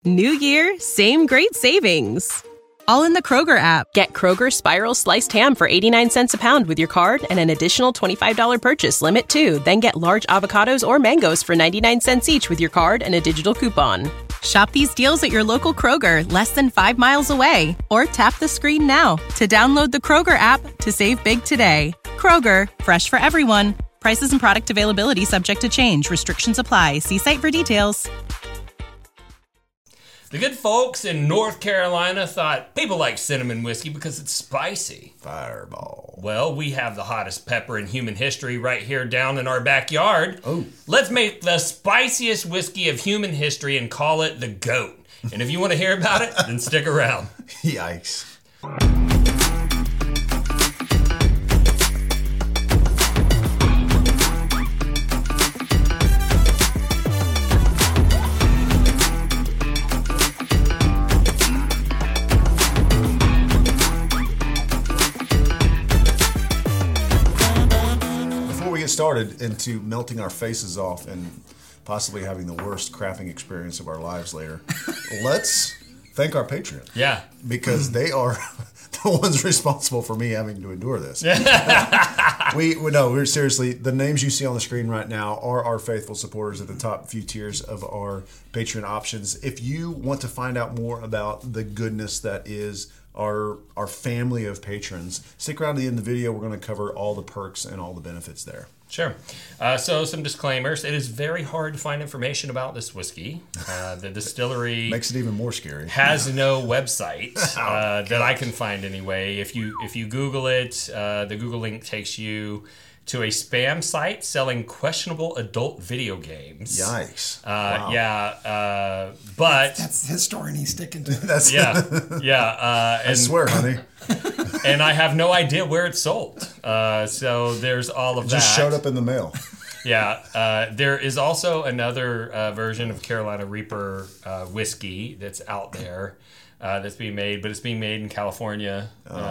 New year, same great savings. All in the Kroger app. Get Kroger Spiral Sliced Ham for 89 cents a pound with your card and an additional $25 purchase limit, too. Then get large avocados or mangoes for 99 cents each with your card and a digital coupon. Shop these deals at your local Kroger, less than 5 miles away. Or tap the screen now to download the Kroger app to save big today. Kroger, fresh for everyone. Prices and product availability subject to change. Restrictions apply. See site for details. The good folks in North Carolina thought people like cinnamon whiskey because it's spicy. Fireball. Well, we have the hottest pepper in human history right here down in our backyard. Oh. Let's make the spiciest whiskey of human history and call it the GOAT. And if you want to hear about it, then stick around. Yikes. Started into melting our faces off and possibly having the worst crapping experience of our lives later. Let's thank our Patreon. Yeah. Because they are the ones responsible for me having to endure this. We're seriously, the names you see on the screen right now are our faithful supporters at the top few tiers of our Patreon options. If you want to find out more about the goodness that is our family of patrons, stick around to the end of the video. We're going to cover all the perks and all the benefits there. Sure. So some disclaimers. It is very hard to find information about this whiskey. The distillery makes it even more scary. Has no website that I can find anyway. If you Google it, the Google link takes you to a spam site selling questionable adult video games. Yikes. Wow. Yeah, but that's his story and he's sticking to it. I swear, honey. And I have no idea where it's sold. So there's all of that. Just showed up in the mail. Yeah. There is also another version of Carolina Reaper whiskey that's out there. That's being made, but it's being made in California.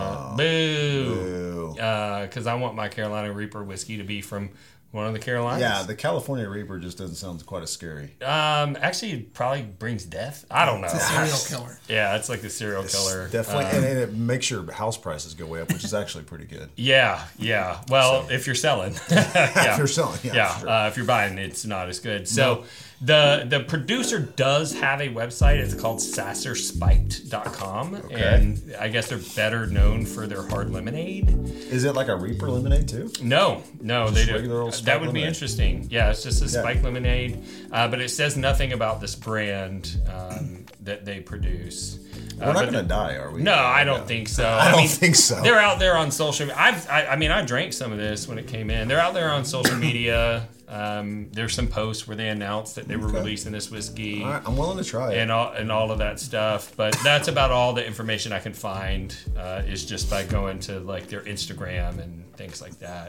Boo! Because I want my Carolina Reaper whiskey to be from one of the Carolinas. Yeah, the California Reaper just doesn't sound quite as scary. Actually, it probably brings death. I don't know. It's a serial killer. Yeah, it's like the serial killer. Definitely, and it makes your house prices go way up, which is actually pretty good. Yeah. Well, if you're selling. If you're selling, yeah. Sure. If you're buying, it's not as good. So the producer does have a website. It's called sasserspiked.com. Okay. And I guess they're better known for their hard lemonade. Is it like a Reaper lemonade too? No, just they do. regular old spiked That would be lemonade. interesting. Yeah, it's just a spiked lemonade, but it says nothing about this brand that they produce. We're not going to die, are we? No, I don't think so. I don't think so. They're out there on social media. I drank some of this when it came in. They're out there on social media. There's some posts where they announced that they were releasing this whiskey. All right, I'm willing to try it. And all of that stuff. But that's about all the information I can find is just by going to like their Instagram and things like that.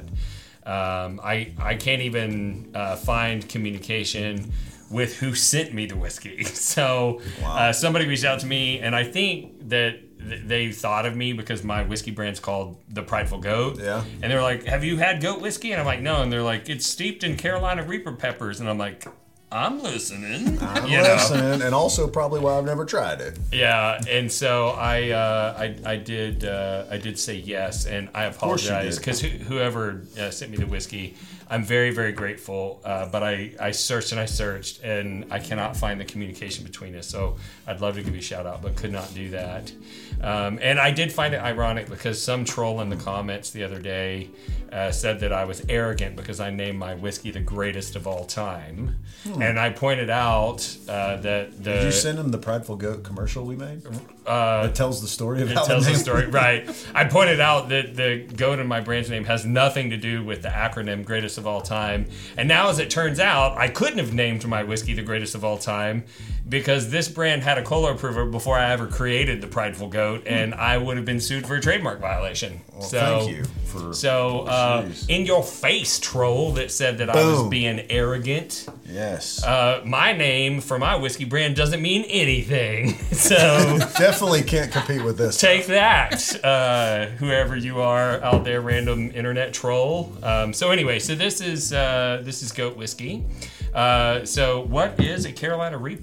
I can't even find communication with who sent me the whiskey. So somebody reached out to me, and I think that they thought of me because my whiskey brand's called the Prideful Goat. Yeah. And they're like, have you had goat whiskey? And I'm like, no. And they're like, it's steeped in Carolina Reaper peppers. And I'm like, I'm listening. I'm listening, and also probably why I've never tried it. Yeah, and so I did say yes, and I apologize because whoever sent me the whiskey, I'm very, very grateful. But I searched and I searched, and I cannot find the communication between us. So I'd love to give you a shout out, but could not do that. And I did find it ironic because some troll in the comments the other day said that I was arrogant because I named my whiskey the greatest of all time. And I pointed out that Did you send him the Prideful Goat commercial we made? It tells the story of it tells the story, right? I pointed out that the goat in my brand's name has nothing to do with the acronym greatest of all time. And now, as it turns out, I couldn't have named my whiskey the greatest of all time because this brand had a cola approval before I ever created the Prideful Goat, and I would have been sued for a trademark violation. Well, so, thank you for in your face, troll that said that I was being arrogant. Yes. My name for my whiskey brand doesn't mean anything. So definitely can't compete with this. Take that, whoever you are out there, random internet troll. So anyway, so this is goat whiskey. So what is a Carolina Reaper?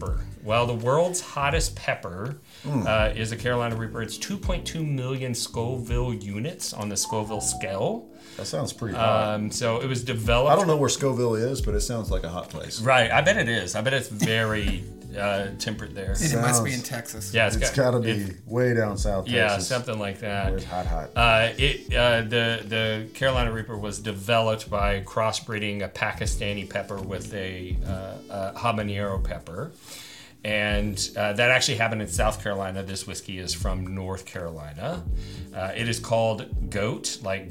Well, the world's hottest pepper is a Carolina Reaper. It's 2.2 million Scoville units on the Scoville scale. That sounds pretty hot. So it was developed. I don't know where Scoville is, but it sounds like a hot place. Right, I bet it is. I bet it's very temperate there. And it must be in Texas. Yeah, It's got to be way down south. Yeah, Texas. something like that. Where's hot? The Carolina Reaper was developed by crossbreeding a Pakistani pepper with a habanero pepper. And that actually happened in South Carolina. This whiskey is from North Carolina. It is called GOAT, like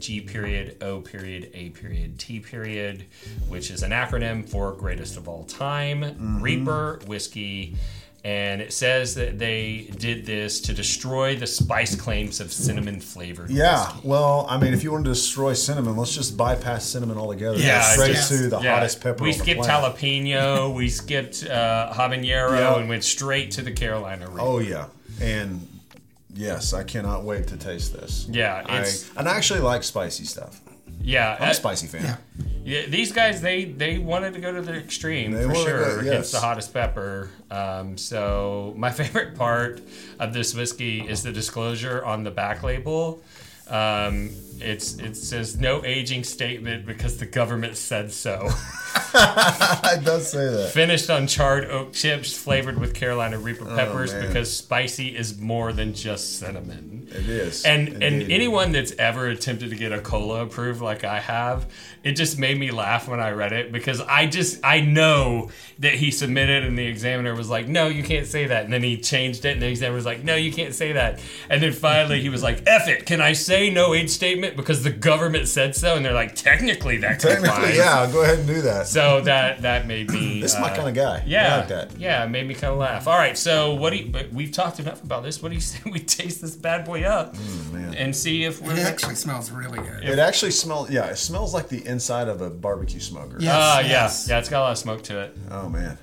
G.O.A.T., which is an acronym for Greatest of All Time, Reaper Whiskey. And it says that they did this to destroy the spice claims of cinnamon-flavored whiskey. Well, I mean, if you want to destroy cinnamon, let's just bypass cinnamon altogether. Yeah, straight just- to the hottest pepper We on the skipped planet. jalapeno, we skipped habanero, Yeah. and went straight to the Carolina Reaper. Oh, yeah. And yes, I cannot wait to taste this. Yeah, I actually like spicy stuff. Yeah, I'm a spicy fan. Yeah. Yeah, these guys they wanted to go to the extreme They for wanted to sure go- against yes. the hottest pepper. So my favorite part of this whiskey is the disclosure on the back label. It says no aging statement because the government said so. It does say that. Finished on charred oak chips flavored with Carolina Reaper peppers man. because spicy is more than just cinnamon. It is. And Indeed. anyone that's ever attempted to get a cola approved like I have, it just made me laugh when I read it because I know that he submitted and the examiner was like, no, you can't say that. And then he changed it and the examiner was like, no, you can't say that. And then finally he was like, F it, can I say no age statement because the government said so? And they're like, technically that complies. Technically, yeah, go ahead and do that. So that made me. This is my kind of guy. Yeah, I like that. Yeah, it made me kind of laugh. All right, so but we've talked enough about this. What do you say we taste this bad boy up man. and see if we're It actually smells really good. It actually smells. Yeah, it smells like the inside of a barbecue smoker. Yeah. Yes. Yeah, it's got a lot of smoke to it. Oh man.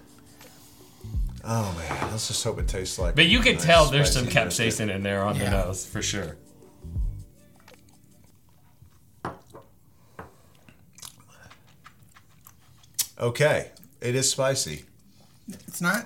Let's just hope it tastes like. But you can nice, tell there's some spicy brisket. capsaicin in there on the Yeah. nose for sure. Okay, it is spicy. It's not.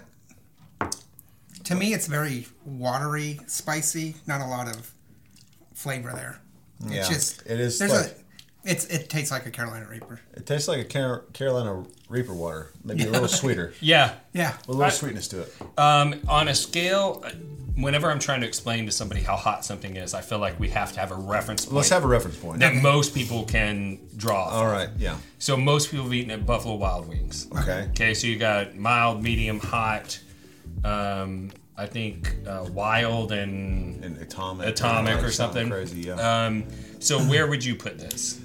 To me, it's very watery, spicy. Not a lot of flavor there. Yeah, It's just it is There's like- it tastes like a Carolina Reaper. It tastes like a Carolina Reaper water, maybe a little sweeter, Yeah. Yeah. with a little sweetness to it. On a scale, whenever I'm trying to explain to somebody how hot something is, I feel like we have to have a reference point Let's have a reference point. that most people can draw. All right, yeah. So most people have eaten at Buffalo Wild Wings. Okay. Okay, so you got mild, medium, hot. I think wild and And atomic or something. crazy. Yeah. So where would you put this?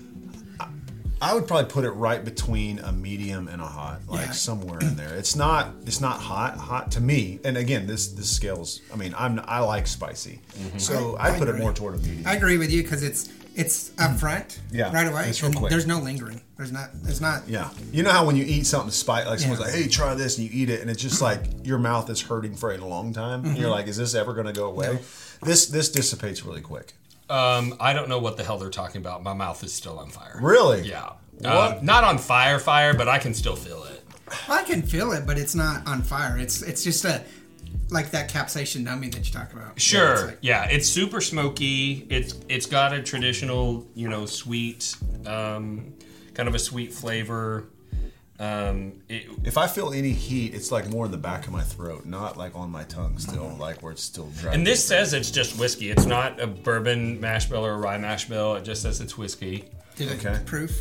I would probably put it right between a medium and a hot, like Yeah. somewhere in there. It's not hot to me. And again, this scales. I mean, I like spicy, so I put it agree. more toward a medium. I agree with you because it's up front. Yeah, Right away. it's real and quick. There's no lingering. There's not. Yeah, you know how when you eat something spicy, like someone's Yeah. like, "Hey, try this," and you eat it, and it's just like your mouth is hurting for a long time. And you're like, "Is this ever going to go away?" This dissipates really quick. I don't know what the hell they're talking about. My mouth is still on fire. Really? Yeah. What? Not on fire, but I can still feel it. I can feel it, but it's not on fire. It's just like that capsaicin numbing that you talk about. Sure. It's like- Yeah, it's super smoky. It's got a traditional, sweet, kind of a sweet flavor. If I feel any heat, it's like more in the back of my throat, not like on my tongue still, like where it's still dry. And this says it's just whiskey. It's not a bourbon mash bill or a rye mash bill. It just says it's whiskey. Did it Okay. proof?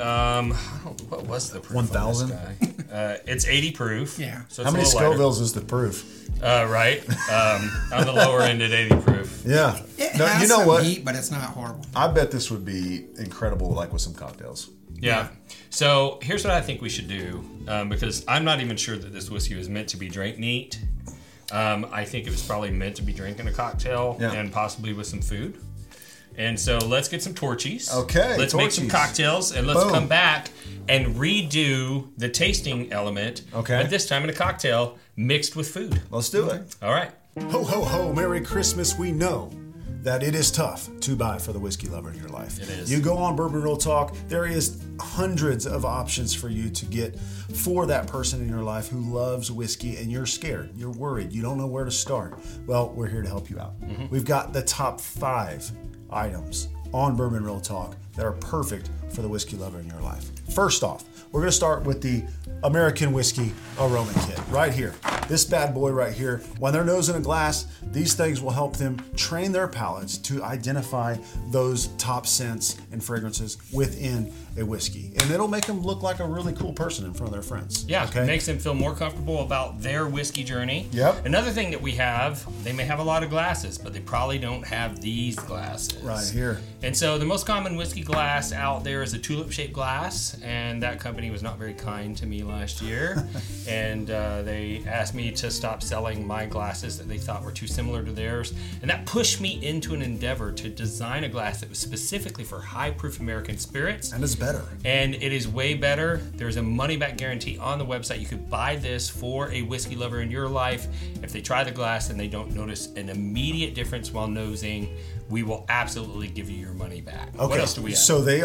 What was the proof? 1,000? on this guy? It's 80 proof. Yeah. So it's How many a little lighter. Scovilles is the proof? Right. On the lower end at 80 proof. Yeah. It No, has you know some what? heat, but it's not horrible. I bet this would be incredible, like with some cocktails. Yeah. So here's what I think we should do, because I'm not even sure that this whiskey was meant to be drank neat. I think it was probably meant to be drinking a cocktail Yeah. and possibly with some food. And so let's get some torchies. Okay, Let's make some torchies. cocktails and let's Boom. come back and redo the tasting element. Okay. But this time in a cocktail mixed with food. Let's do it. All right. Ho, ho, ho, Merry Christmas, we know that it is tough to buy for the whiskey lover in your life. It is. You go on Bourbon Real Talk, there is hundreds of options for you to get for that person in your life who loves whiskey and you're scared, you're worried, you don't know where to start. Well, we're here to help you out. We've got the top 5 items on Bourbon Real Talk that are perfect for the whiskey lover in your life. First off, we're going to start with the American Whiskey Aroma Kit right here. This bad boy right here, when their nose in a glass, these things will help them train their palates to identify those top scents and fragrances within a whiskey. And it'll make them look like a really cool person in front of their friends. Yeah, okay? Makes them feel more comfortable about their whiskey journey. Yep. Another thing that we have, they may have a lot of glasses, but they probably don't have these glasses. Right here. And so the most common whiskey glass out there is a tulip-shaped glass, and that company was not very kind to me last year. And they asked me to stop selling my glasses that they thought were too similar to theirs. And that pushed me into an endeavor to design a glass that was specifically for high-proof American spirits. And it's better. And it is way better. There's a money-back guarantee on the website. You could buy this for a whiskey lover in your life. If they try the glass and they don't notice an immediate difference while nosing, we will absolutely give you your money back. Okay. What else do we have? So they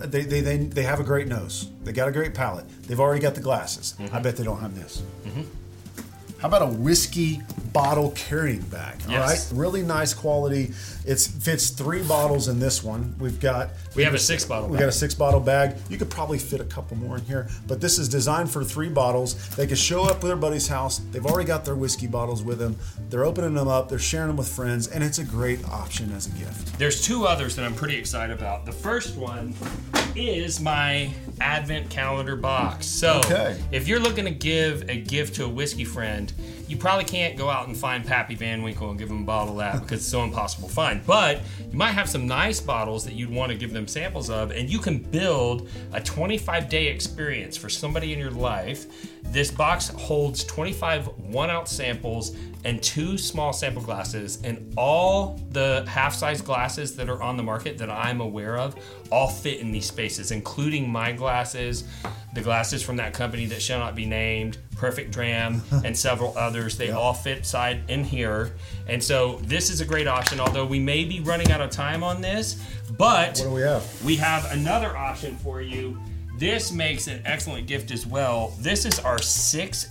have a great nose. They got a great palate. They've already got the glasses. I bet they don't have this. How about a whiskey bottle carrying bag? Yes. All right, really nice quality. It fits 3 bottles in this one. We have a 6 bottle. We got a 6 bottle bag. You could probably fit a couple more in here, but this is designed for 3 bottles. They can show up with their buddy's house. They've already got their whiskey bottles with them. They're opening them up. They're sharing them with friends, and it's a great option as a gift. There's 2 others that I'm pretty excited about. The first one is my Advent calendar box. So if you're looking to give a gift to a whiskey friend, you probably can't go out and find Pappy Van Winkle and give him a bottle of that because it's so impossible to find. But you might have some nice bottles that you'd want to give them samples of, and you can build a 25-day experience for somebody in your life. This box holds 25 1-ounce samples and 2 small sample glasses, and all the half-size glasses that are on the market that I'm aware of all fit in these spaces, including my glasses, the glasses from that company that shall not be named, Perfect Dram, and several others. They all fit side in here. And so this is a great option, although we may be running out of time on this. But what do we have? We have another option for you. This makes an excellent gift as well. This is our 6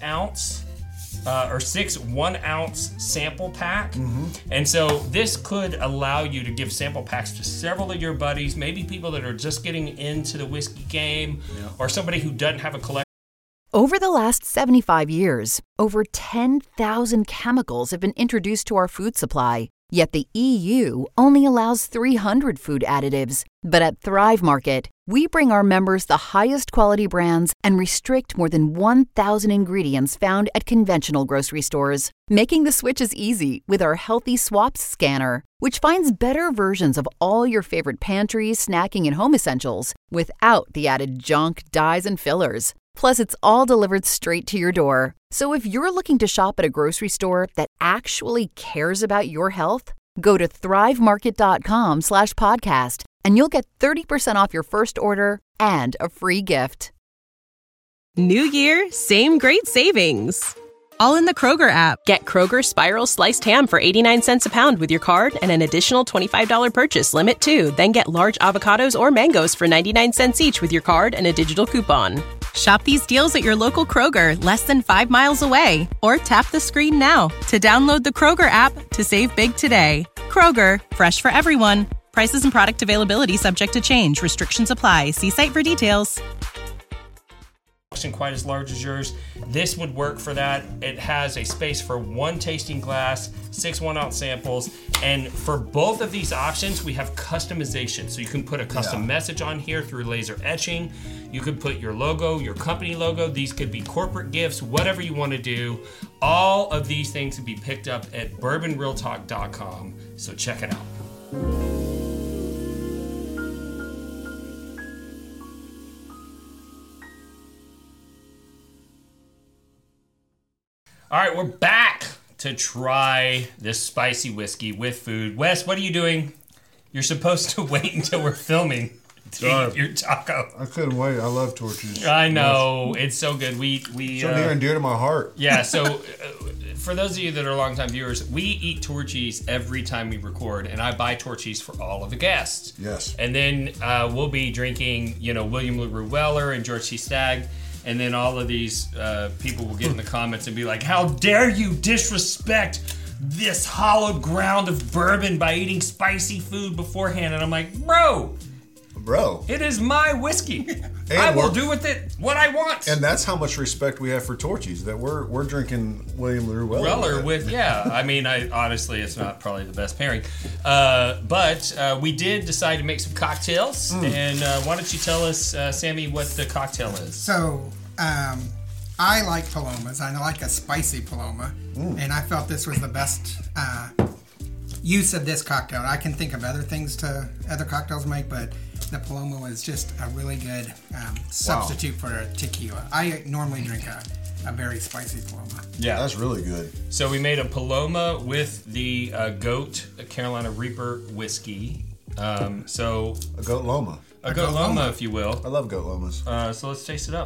1-ounce sample pack. And so this could allow you to give sample packs to several of your buddies, maybe people that are just getting into the whiskey game, or somebody who doesn't have a collection. Over the last 75 years, over 10,000 chemicals have been introduced to our food supply. Yet the EU only allows 300 food additives. But at Thrive Market, we bring our members the highest quality brands and restrict more than 1,000 ingredients found at conventional grocery stores, making the switches easy with our Healthy Swaps scanner, which finds better versions of all your favorite pantry, snacking, and home essentials without the added junk, dyes, and fillers. Plus, it's all delivered straight to your door. So if you're looking to shop at a grocery store that actually cares about your health, go to thrivemarket.com/podcast and you'll get 30% off your first order and a free gift. New year, same great savings. All in the Kroger app. Get Kroger Spiral Sliced Ham for 89 cents a pound with your card and an additional $25 purchase limit too. Then get large avocados or mangoes for 99 cents each with your card and a digital coupon. Shop these deals at your local Kroger, less than 5 miles away. Or tap the screen now to download the Kroger app to save big today. Kroger, fresh for everyone. Prices and product availability subject to change. Restrictions apply. See site for details. Quite as large as yours. This would work for that. It has a space for 1 tasting glass, 6 1-ounce samples, and for both of these options, we have customization. So you can put a custom message on here through laser etching. You could put your logo, your company logo. These could be corporate gifts, whatever you want to do. All of these things can be picked up at bourbonrealtalk.com. So check it out. All right, we're back to try this spicy whiskey with food. Wes, what are you doing? You're supposed to wait until we're filming. to eat your taco. I couldn't wait. I love Torchy's. I know. It's so good. We so near and dear to my heart. Yeah, so for those of you that are longtime viewers, we eat Torchy's every time we record, and I buy Torchy's for all of the guests. Yes. And then we'll be drinking, William LaRue Weller and George C. Stagg, and then all of these people will get in the comments and be like, how dare you disrespect this hallowed ground of bourbon by eating spicy food beforehand. And I'm like, bro, it is my whiskey. I will do with it what I want. And that's how much respect we have for Torchy's, that we're drinking William LaRue Weller with, yeah. I mean, honestly, it's not probably the best pairing. But we did decide to make some cocktails. And why don't you tell us, Sammy, what the cocktail is? So, I like Palomas. I like a spicy Paloma. And I felt this was the best use of this cocktail. I can think of other cocktails make, but the Paloma was just a really good substitute for a tequila. I normally drink a very spicy Paloma. Yeah, that's really good. So we made a Paloma with the Goat Carolina Reaper whiskey. So a Goat Loma. A Goat Loma, if you will. I love Goat Lomas. So let's taste it up.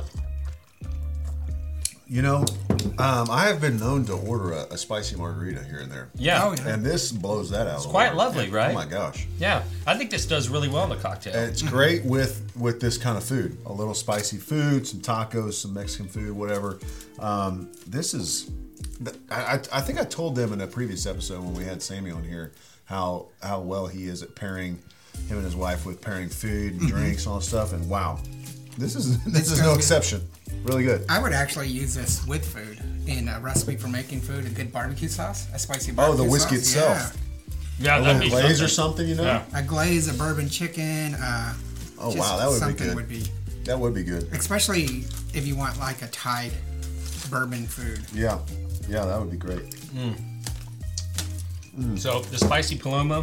I have been known to order a spicy margarita here and there. Yeah. Oh, yeah. And this blows that out. It's quite lovely, right? Oh my gosh. Yeah. I think this does really well in the cocktail. And it's great with this kind of food. A little spicy food, some tacos, some Mexican food, whatever. This is... I think I told them in a previous episode when we had Sammy on here how well he is at pairing, him and his wife, with pairing food and drinks and all that stuff. And wow, this is no exception. Really good. I would actually use this with food in a recipe for making food. A good barbecue sauce, a spicy barbecue sauce. Oh, the whiskey itself. Yeah, that'd be glaze or something, Yeah. A glaze, a bourbon chicken. Wow, that would be good. That would be good. Especially if you want like a Thai bourbon food. Yeah, that would be great. So the spicy Paloma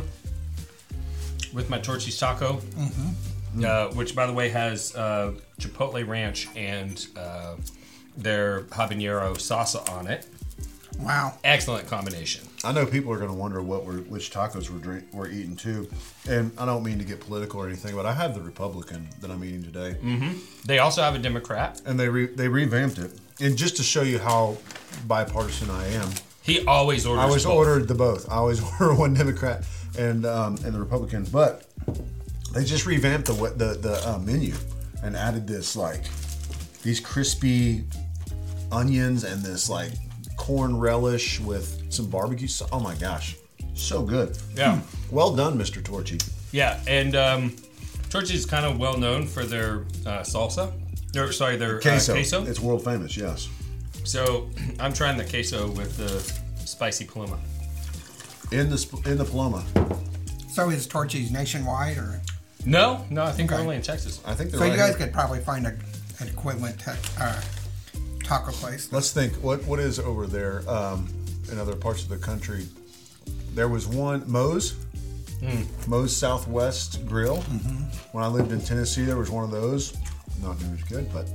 with my Torchy's taco, which by the way has Chipotle ranch and their habanero salsa on it. Wow. Excellent combination. I know people are going to wonder which tacos we're eating too, and I don't mean to get political or anything, but I have the Republican that I'm eating today. They also have a Democrat, and they revamped it. And just to show you how bipartisan I am, he always orders. I always both. ordered the both. I always order one Democrat and the Republican, but they just revamped the menu and added these crispy onions and this corn relish with some barbecue sauce. Oh my gosh, so good. Yeah. Well done, Mr. Torchy. Yeah, and Torchy is kind of well known for their salsa. Their queso. It's world famous, yes. So I'm trying the queso with the spicy Paloma. In the Paloma. So is Torchy's nationwide or? No, I think they're only in Texas. I think they're so right you guys here. could probably find an equivalent taco place. Let's think. What is over there in other parts of the country? There was one, Moe's Southwest Grill. When I lived in Tennessee, there was one of those. Not nearly as good, but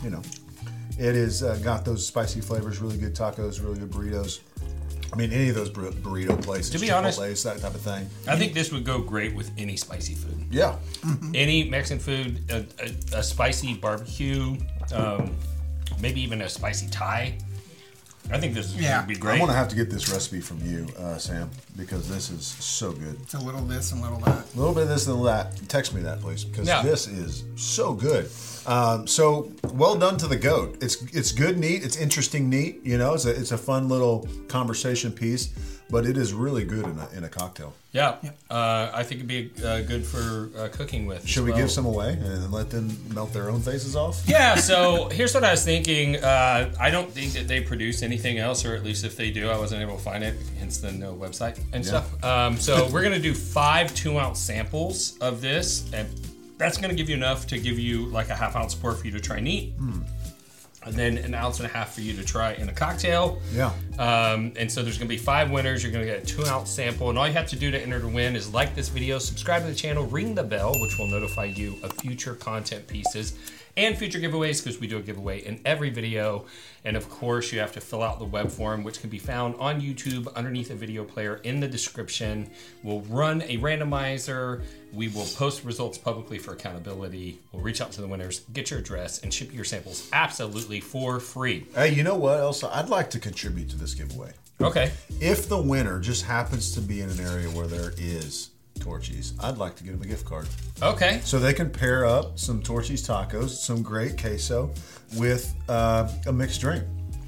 it is got those spicy flavors, really good tacos, really good burritos. I mean, any of those burrito places, to be Chipotle's, honest, that type of thing. I think this would go great with any spicy food. Yeah. Any Mexican food, a spicy barbecue, maybe even a spicy Thai. I think this would be great. I'm going to have to get this recipe from you, Sam, because this is so good. It's a little this and a little that. A little bit of this and that. Text me that, please, because this is so good. So well done to the goat. It's good, neat. It's interesting, neat. It's a fun little conversation piece, but it is really good in a cocktail. Yeah. I think it'd be good for cooking with. Should we give some away and let them melt their own faces off? Yeah. So here's what I was thinking. I don't think that they produce anything else, or at least if they do, I wasn't able to find it. Hence the no website and stuff. So we're gonna do 5 2-ounce samples of this, and that's going to give you enough to give you like a half-ounce pour for you to try neat. And then 1.5 ounces for you to try in a cocktail. Yeah. And so there's going to be 5 winners. You're going to get a 2-ounce sample. And all you have to do to enter to win is like this video, subscribe to the channel, ring the bell, which will notify you of future content pieces. and future giveaways, because we do a giveaway in every video. And of course, you have to fill out the web form, which can be found on YouTube underneath a video player in the description. We'll run a randomizer. We will post results publicly for accountability. We'll reach out to the winners, get your address, and ship your samples absolutely for free. Hey, you know what else? I'd like to contribute to this giveaway. Okay. If the winner just happens to be in an area where there is Torchy's, I'd like to get them a gift card. Okay. So they can pair up some Torchy's tacos, some great queso, with a mixed drink.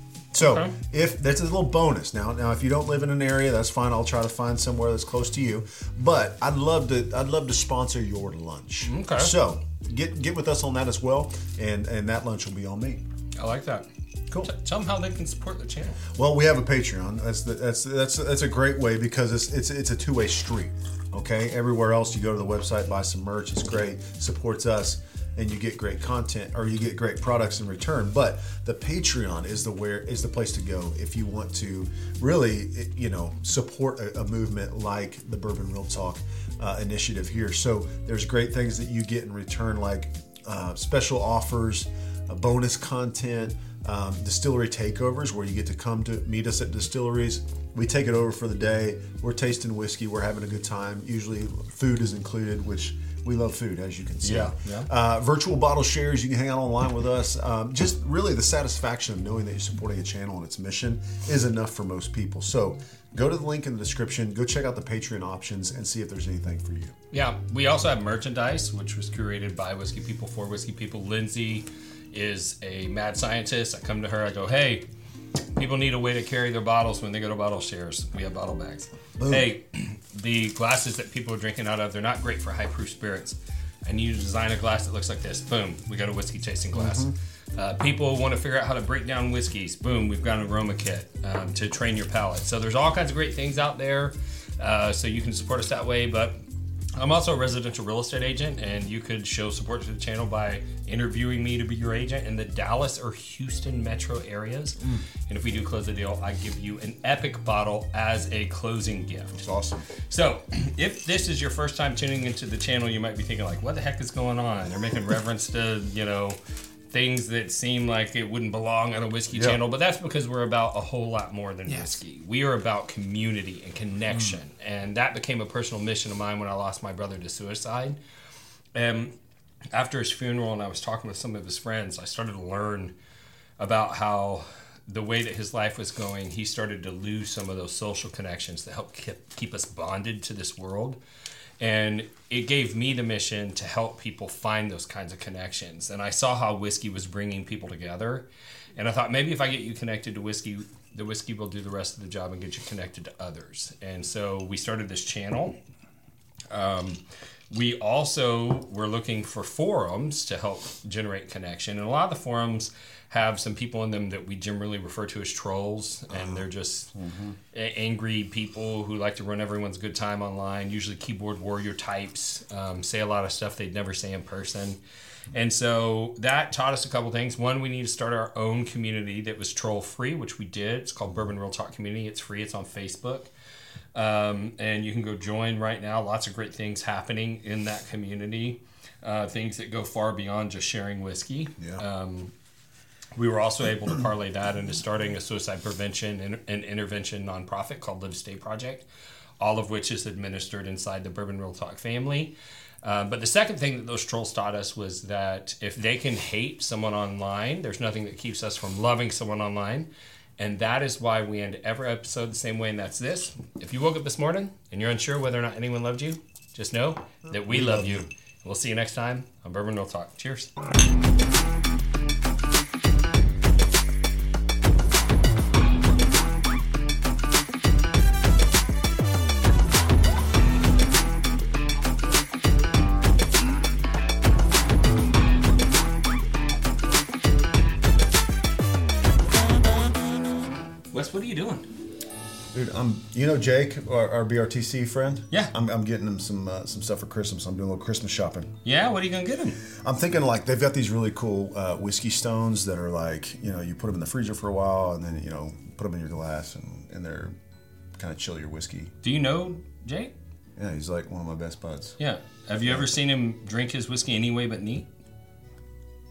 So if that's a little bonus. Now, if you don't live in an area, that's fine. I'll try to find somewhere that's close to you. But I'd love to sponsor your lunch. Okay. So get with us on that as well, and that lunch will be on me. I like that. Cool. Tell them how they can support the channel. Well, we have a Patreon. That's a great way, because it's a two-way street. Okay, everywhere else you go to the website, buy some merch. It's great, supports us, and you get great content, or you get great products in return. But the Patreon is the place to go if you want to really, support a movement like the Bourbon Real Talk initiative here. So there's great things that you get in return, like special offers, bonus content. Distillery takeovers, where you get to come to meet us at distilleries. We take it over for the day. We're tasting whiskey. We're having a good time. Usually food is included, which we love food, as you can see. Yeah. Virtual bottle shares. You can hang out online with us. Just really the satisfaction of knowing that you're supporting a channel and its mission is enough for most people. So go to the link in the description. Go check out the Patreon options and see if there's anything for you. Yeah. We also have merchandise, which was curated by Whiskey People for Whiskey People. Lindsay is a mad scientist. I come to her, I go, hey, people need a way to carry their bottles when they go to bottle shares. We have bottle bags. Boom. Hey, the glasses that people are drinking out of, they're not great for high proof spirits. I need to design a glass that looks like this. Boom, we got a whiskey tasting glass. Mm-hmm. People want to figure out how to break down whiskeys. Boom, we've got an aroma kit to train your palate. So there's all kinds of great things out there. So you can support us that way, but I'm also a residential real estate agent, and you could show support to the channel by interviewing me to be your agent in the Dallas or Houston metro areas. And if we do close the deal, I give you an epic bottle as a closing gift. That's awesome. So if this is your first time tuning into the channel, you might be thinking like, what the heck is going on? They're making reference to, things that seem like it wouldn't belong on a whiskey channel, but that's because we're about a whole lot more than whiskey. We are about community and connection, and that became a personal mission of mine when I lost my brother to suicide. And after his funeral, and I was talking with some of his friends, I started to learn about how the way that his life was going, he started to lose some of those social connections that help keep us bonded to this world. And it gave me the mission to help people find those kinds of connections. And I saw how whiskey was bringing people together. And I thought, maybe if I get you connected to whiskey, the whiskey will do the rest of the job and get you connected to others. And so we started this channel. We also were looking for forums to help generate connection. And a lot of the forums have some people in them that we generally refer to as trolls, and they're just angry people who like to run everyone's good time online, usually keyboard warrior types, say a lot of stuff they'd never say in person. And so that taught us a couple things. One, we need to start our own community that was troll free, which we did. It's called Bourbon Real Talk Community. It's free. It's on Facebook. And you can go join right now. Lots of great things happening in that community. Things that go far beyond just sharing whiskey. Yeah. We were also able to parlay that into starting a suicide prevention and intervention nonprofit called Live Stay Project, all of which is administered inside the Bourbon Real Talk family. But the second thing that those trolls taught us was that if they can hate someone online, there's nothing that keeps us from loving someone online. And that is why we end every episode the same way, and that's this. If you woke up this morning and you're unsure whether or not anyone loved you, just know that we love you. We'll see you next time on Bourbon Real Talk. Cheers. Wes, what are you doing? Dude, Jake, our BRTC friend? Yeah. I'm getting him some stuff for Christmas. I'm doing a little Christmas shopping. Yeah, what are you going to get him? I'm thinking they've got these really cool whiskey stones that are you put them in the freezer for a while and then, put them in your glass and they're kind of chill your whiskey. Do you know Jake? Yeah, he's like one of my best buds. Yeah. Have you ever seen him drink his whiskey any way but neat?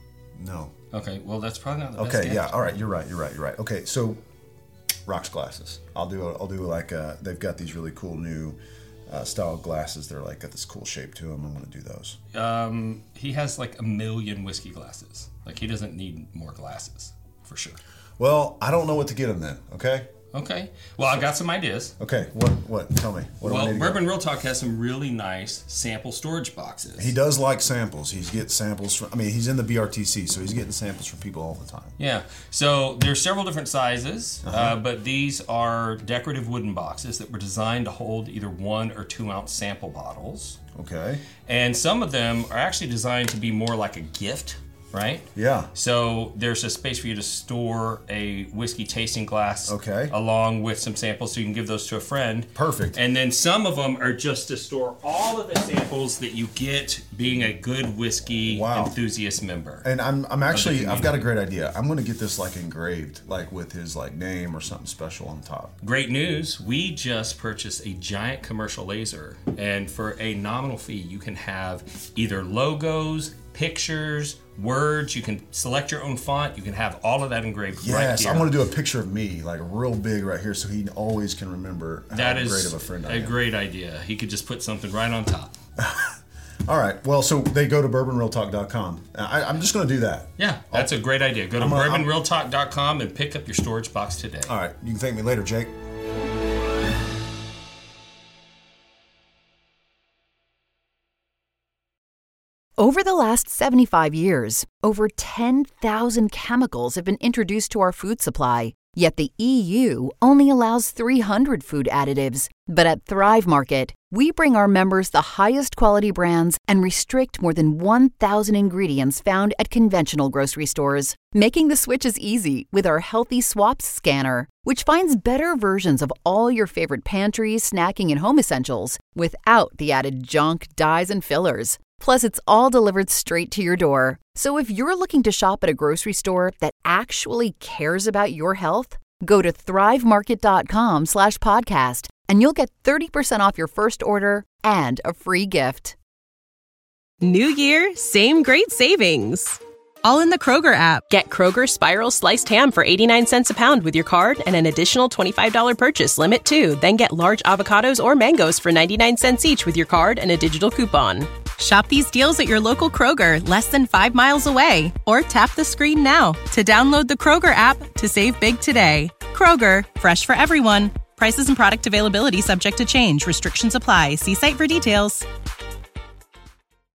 No. Okay, well, that's probably not the best Okay, gift. yeah, all right, you're right. Okay, so rocks glasses. I'll do like they've got these really cool new style glasses. They're like got this cool shape to them. I'm gonna do those. He has like 1 million whiskey glasses. Like, he doesn't need more glasses, for sure. Well, I don't know what to get him then. Okay. Okay. Well, I got some ideas. Okay. What? Tell me. What do I need to Bourbon get? Real Talk has some really nice sample storage boxes. He does like samples. He's getting samples from. I mean, he's in the BRTC, so he's getting samples from people all the time. Yeah. So there's several different sizes, but these are decorative wooden boxes that were designed to hold either 1 or 2 ounce sample bottles. Okay. And some of them are actually designed to be more like a gift, right? Yeah. So there's a space for you to store a whiskey tasting glass, Okay, along with some samples, so you can give those to a friend. Perfect. And then some of them are just to store all of the samples that you get being a good whiskey enthusiast member. And I'm actually I've got a great idea. I'm going to get this like engraved, like with his like name or something special on top. Great news! We just purchased a giant commercial laser, and for a nominal fee, you can have either logos, pictures, words. You can select your own font. You can have all of that engraved right here. Yes, I'm going to do a picture of me, like real big right here, so he always can remember how great of a friend I am. That is a great idea. He could just put something right on top. All right. Well, so they go to bourbonrealtalk.com. I'm just going to do that. Yeah, that's a great idea. Go to bourbonrealtalk.com and pick up your storage box today. All right. You can thank me later, Jake. Over the last 75 years, over 10,000 chemicals have been introduced to our food supply. Yet the EU only allows 300 food additives. But at Thrive Market, we bring our members the highest quality brands and restrict more than 1,000 ingredients found at conventional grocery stores. Making the switch is easy with our Healthy Swaps scanner, which finds better versions of all your favorite pantry, snacking, and home essentials without the added junk, dyes, and fillers. Plus, it's all delivered straight to your door. So if you're looking to shop at a grocery store that actually cares about your health, go to thrivemarket.com/podcast and you'll get 30% off your first order and a free gift. New year, same great savings. All in the Kroger app. Get Kroger Spiral Sliced Ham for 89 cents a pound with your card and an additional $25 purchase limit too. Then get large avocados or mangoes for 99 cents each with your card and a digital coupon. Shop these deals at your local Kroger, less than 5 miles away. Or tap the screen now to download the Kroger app to save big today. Kroger, fresh for everyone. Prices and product availability subject to change. Restrictions apply. See site for details.